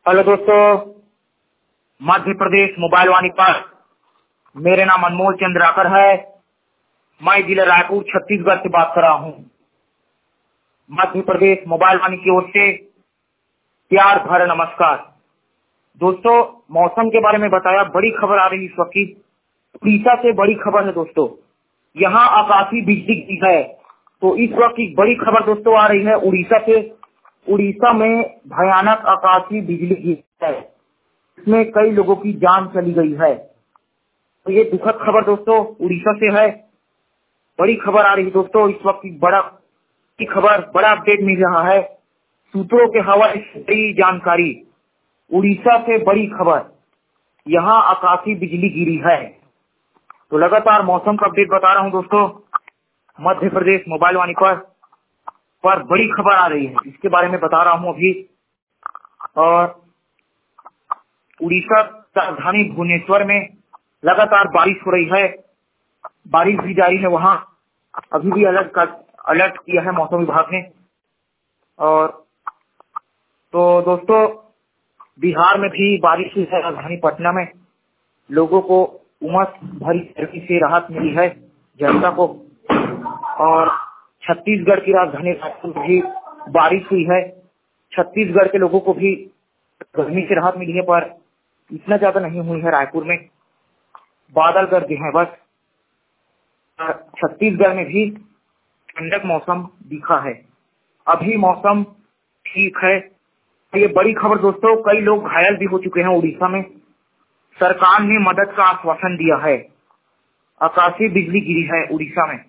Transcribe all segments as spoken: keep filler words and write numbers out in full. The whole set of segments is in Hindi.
हेलो दोस्तों, मध्य प्रदेश मोबाइल वाणी पर मेरे नाम अनमोल चंद्राकर है। मैं जिला रायपुर छत्तीसगढ़ से बात कर रहा हूँ। मध्य प्रदेश मोबाइल वाणी की ओर से प्यार भरा नमस्कार। दोस्तों, मौसम के बारे में बताया, बड़ी खबर आ रही इस वक्त की उड़ीसा से बड़ी खबर है दोस्तों। यहाँ आकाशीय बिजली गिरी है, तो इस वक्त की बड़ी खबर दोस्तों आ रही है उड़ीसा से। उड़ीसा में भयानक आकाशीय बिजली गिरी है, इसमें कई लोगों की जान चली गई है। तो ये दुखद खबर दोस्तों उड़ीसा से है। बड़ी खबर आ रही है दोस्तों इस वक्त की बड़ा की खबर, बड़ा अपडेट मिल रहा है सूत्रों के हवाले से। बड़ी जानकारी उड़ीसा से, बड़ी खबर, यहाँ आकाशीय बिजली गिरी है। तो लगातार मौसम का अपडेट बता रहा हूँ दोस्तों मध्य प्रदेश मोबाइल वाणी पर पर बड़ी खबर आ रही है, इसके बारे में बता रहा हूँ अभी। और उड़ीसा राजधानी भुवनेश्वर में लगातार बारिश हो रही है, बारिश भी जारी है वहाँ। अभी भी अलर्ट का अलर्ट किया है मौसम विभाग ने। और तो दोस्तों, बिहार में भी बारिश हुई है, राजधानी पटना में लोगों को उमस भरी गर्मी से राहत मिली है, जनता को। और छत्तीसगढ़ की राजधानी रायपुर में भी बारिश हुई है, छत्तीसगढ़ के लोगों को भी गर्मी से राहत मिली है, पर इतना ज्यादा नहीं हुई है। रायपुर में बादल गर्द हैं बस। छत्तीसगढ़ में भी ठंडक मौसम दिखा है, अभी मौसम ठीक है। ये बड़ी खबर दोस्तों, कई लोग घायल भी हो चुके हैं उड़ीसा में। सरकार ने मदद का आश्वासन दिया है। आकाशीय बिजली गिरी है उड़ीसा में,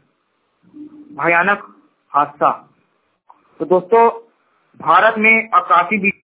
भयानक हादसा। तो दोस्तों, भारत में आकाशीय